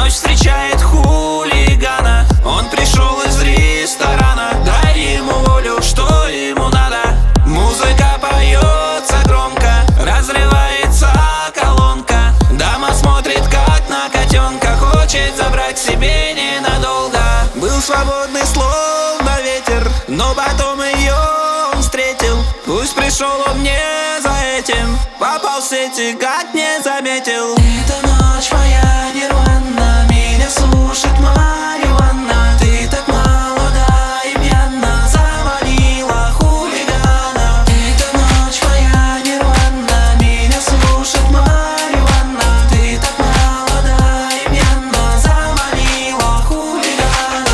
Ночь встречает хулигана. Он пришел из ресторана. Дай ему волю, что ему надо. Музыка поется громко, разрывается колонка. Дама смотрит как на котенка, хочет забрать себе ненадолго. Был свободный словно ветер, но потом ее он встретил. Пусть пришел он не за этим, попал в сети, как не заметил. Эта ночь моя нирвана, меня сушит марихуана. Ты так молода и пьяна, завалила хулигана. Эта ночь моя нирвана, меня сушит марихуана. Ты так молода и пьяна, завалила хулигана.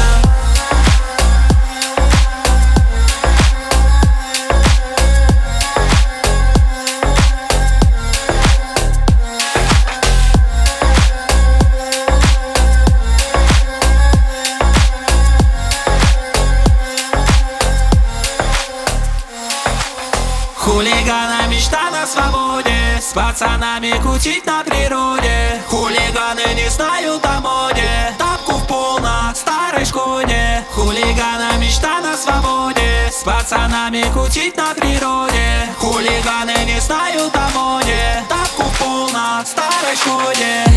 Хулигана мечта на свободе, с пацанами кутить на природе. Хулиганы не знают о моде, тапку в пол на старой шкоде. Хулигана мечта на свободе, с пацанами кутить на природе. Хулиганы не знают о моде, тапку в пол на старой шкоде.